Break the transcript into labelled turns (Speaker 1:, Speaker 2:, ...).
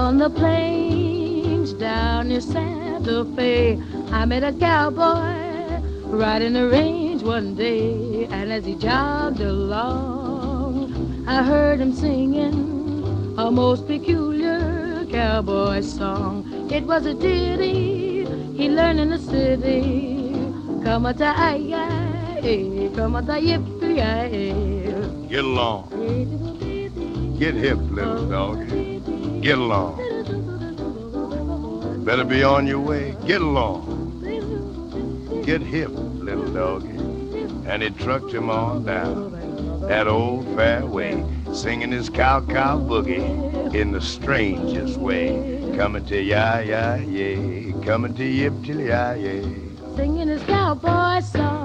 Speaker 1: On the plains down near Santa Fe, I met a cowboy riding the range one day. And as he jogged along, I heard him singing a most peculiar cowboy song. It was a ditty he learned in the city. Come a tie, come a tie, yippee.
Speaker 2: Get along. Get hip, little doggy. Get along. Better be on your way. Get along. Get hip, little doggy. And he trucked him on down that old fairway, singing his cow-cow boogie in the strangest way. Coming to ya-ya-yay, coming to yip-till-ya-yay.
Speaker 1: Singing his cowboy song.